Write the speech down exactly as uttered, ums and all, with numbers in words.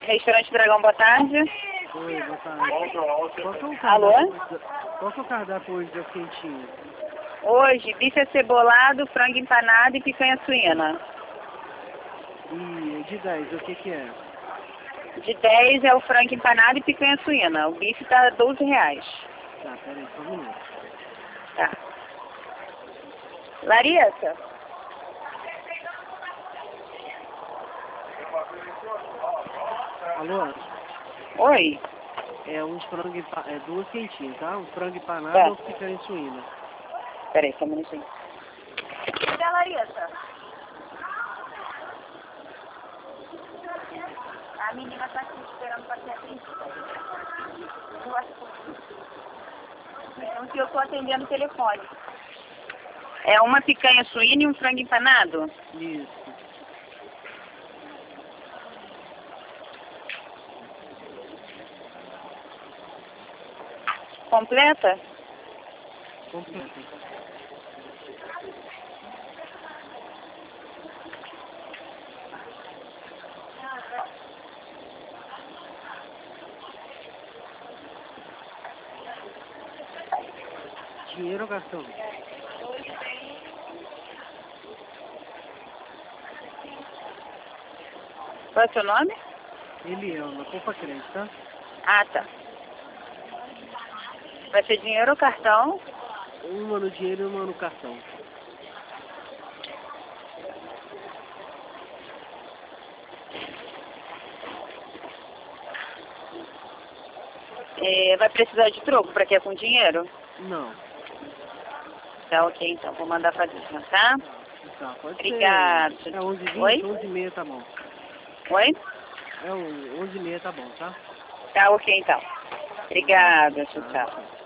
Restaurante Dragão, boa tarde. Oi, boa tarde. Qual que é o cardápio? Alô? Qual que é o cardápio hoje das quentinhas? Hoje, bife acebolado, frango empanado e picanha suína. E de dez, o que que é? De dez é o frango empanado e picanha suína. O bife tá doze reais. Tá, peraí, só um minuto. Tá. Larissa? Alô? Oi? É uns frango empa... é duas quentinhas, tá? Um frango empanado Tá. ou picanha suína. Peraí, só um minutinho. Cadê a Larissa? A menina tá aqui esperando pra ser atendida. Eu acho que... Então, que eu tô atendendo o telefone. É uma picanha suína e um frango empanado? Isso. Completa? Completo. Dinheiro ou cartão? Qual é o seu nome? Eliana, poupa crédito, tá? Ah, tá. Vai ser dinheiro ou cartão? Uma no dinheiro e uma no cartão. É, vai precisar de troco para que é com dinheiro? Não. Tá, ok, então. Vou mandar fazer, tá? Tá, pode Obrigada. ser. É onze e Oi? vinte, onze e meia tá bom. Oi? É o onze e meia tá bom, tá? Tá, ok, então. Obrigada, tchau, Tá, tchau. tchau.